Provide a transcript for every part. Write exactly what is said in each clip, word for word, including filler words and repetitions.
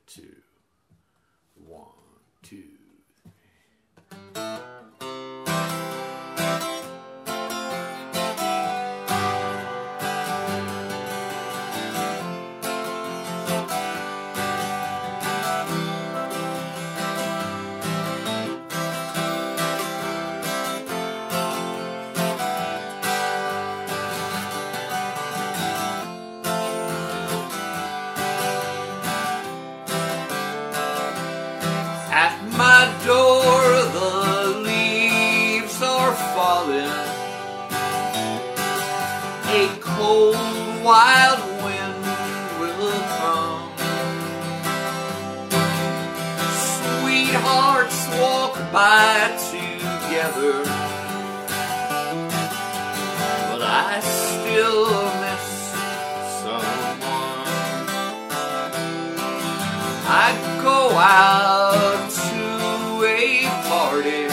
two. One, two. At my door the leaves are falling. A cold wild wind will come. Sweethearts walk by together, but I still miss someone. I go out to a party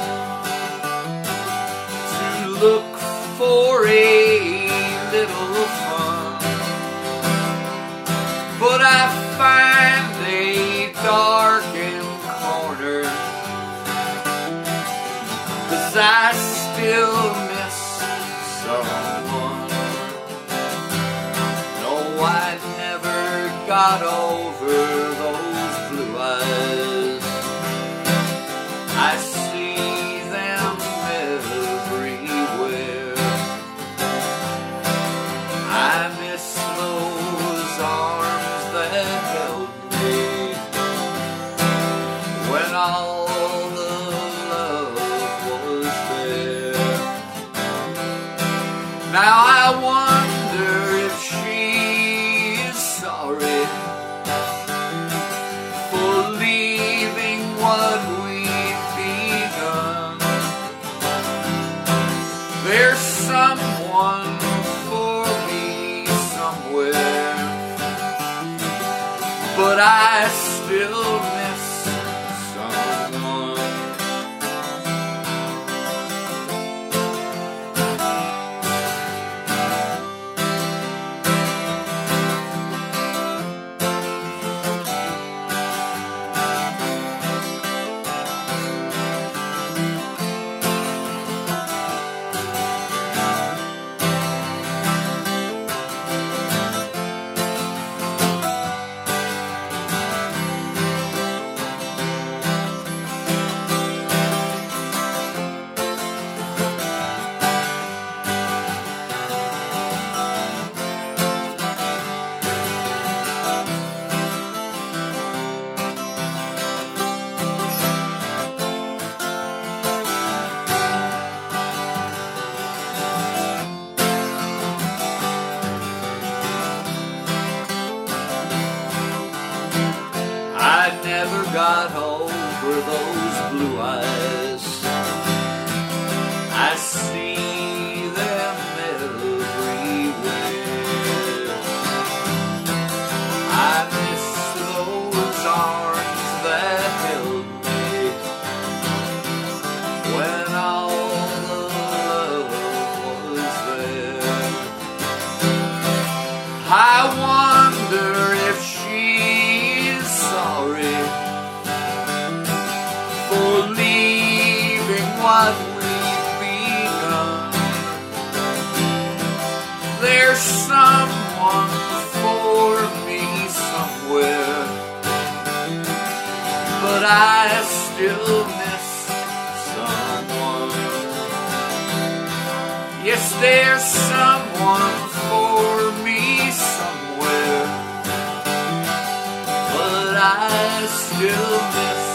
to look for a little fun, but I find a darkened corner, 'cause I still miss someone. No, I never got over those blue eyes. I see them everywhere. I miss those arms that held me when all the love was there. Now I wonder if she is sorry for leaving what we've begun. There's someone for me somewhere, but I still miss someone. I never got over those blue eyes. I see them everywhere. I miss those arms that held me when all the love was there. I wonder if she's sorry for leaving what we've begun. There's someone for me somewhere, but I still miss someone. Yes, there's someone for me somewhere, but I still miss